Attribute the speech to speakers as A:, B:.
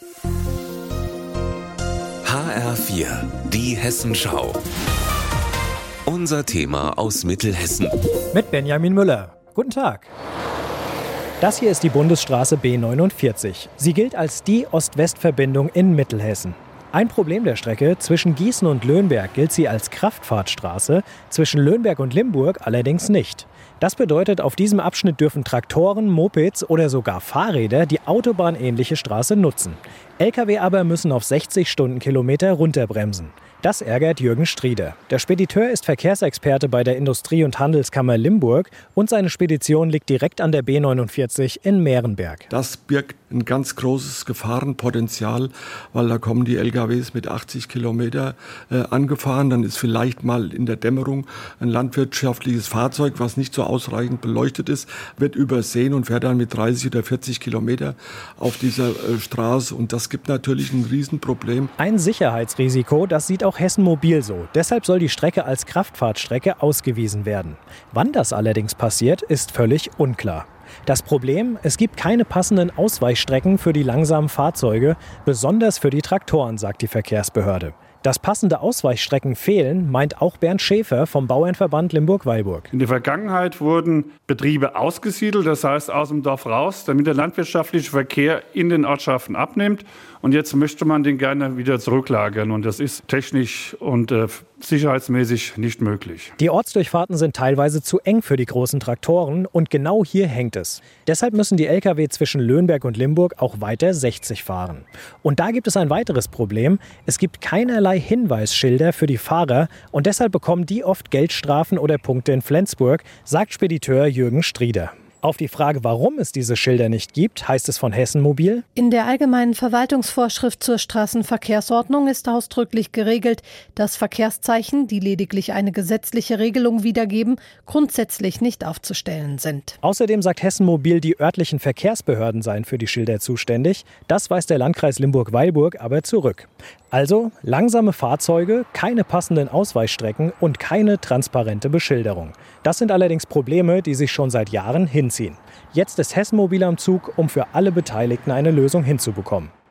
A: HR4, die Hessenschau. Unser Thema aus Mittelhessen.
B: Mit Benjamin Müller. Guten Tag. Das hier ist die Bundesstraße B49. Sie gilt als die Ost-West-Verbindung in Mittelhessen. Ein Problem der Strecke: zwischen Gießen und Löhnberg gilt sie als Kraftfahrtstraße, zwischen Löhnberg und Limburg allerdings nicht. Das bedeutet, auf diesem Abschnitt dürfen Traktoren, Mopeds oder sogar Fahrräder die autobahnähnliche Straße nutzen. Lkw aber müssen auf 60 Stundenkilometer runterbremsen. Das ärgert Jürgen Strieder. Der Spediteur ist Verkehrsexperte bei der Industrie- und Handelskammer Limburg und seine Spedition liegt direkt an der B49 in Mehrenberg.
C: Das birgt ein ganz großes Gefahrenpotenzial, weil da kommen die LKWs mit 80 Kilometer angefahren. Dann ist vielleicht mal in der Dämmerung ein landwirtschaftliches Fahrzeug, was nicht so ausreichend beleuchtet ist, wird übersehen und fährt dann mit 30 oder 40 Kilometer auf dieser Straße. Und das gibt natürlich ein Riesenproblem.
B: Ein Sicherheitsrisiko, das sieht auch Hessen Mobil so. Deshalb soll die Strecke als Kraftfahrtstrecke ausgewiesen werden. Wann das allerdings passiert, ist völlig unklar. Das Problem: es gibt keine passenden Ausweichstrecken für die langsamen Fahrzeuge, besonders für die Traktoren, sagt die Verkehrsbehörde. Dass passende Ausweichstrecken fehlen, meint auch Bernd Schäfer vom Bauernverband Limburg-Weilburg.
D: In der Vergangenheit wurden Betriebe ausgesiedelt, das heißt aus dem Dorf raus, damit der landwirtschaftliche Verkehr in den Ortschaften abnimmt. Und jetzt möchte man den gerne wieder zurücklagern. Und das ist technisch und sicherheitsmäßig nicht möglich.
B: Die Ortsdurchfahrten sind teilweise zu eng für die großen Traktoren und genau hier hängt es. Deshalb müssen die Lkw zwischen Löhnberg und Limburg auch weiter 60 fahren. Und da gibt es ein weiteres Problem: es gibt keinerlei Hinweisschilder für die Fahrer und deshalb bekommen die oft Geldstrafen oder Punkte in Flensburg, sagt Spediteur Jürgen Strieder. Auf die Frage, warum es diese Schilder nicht gibt, heißt es von Hessen Mobil:
E: In der allgemeinen Verwaltungsvorschrift zur Straßenverkehrsordnung ist ausdrücklich geregelt, dass Verkehrszeichen, die lediglich eine gesetzliche Regelung wiedergeben, grundsätzlich nicht aufzustellen sind.
B: Außerdem sagt Hessen Mobil, die örtlichen Verkehrsbehörden seien für die Schilder zuständig. Das weist der Landkreis Limburg-Weilburg aber zurück. Also langsame Fahrzeuge, keine passenden Ausweichstrecken und keine transparente Beschilderung. Das sind allerdings Probleme, die sich schon seit Jahren hinziehen. Jetzt ist Hessen Mobil am Zug, um für alle Beteiligten eine Lösung hinzubekommen.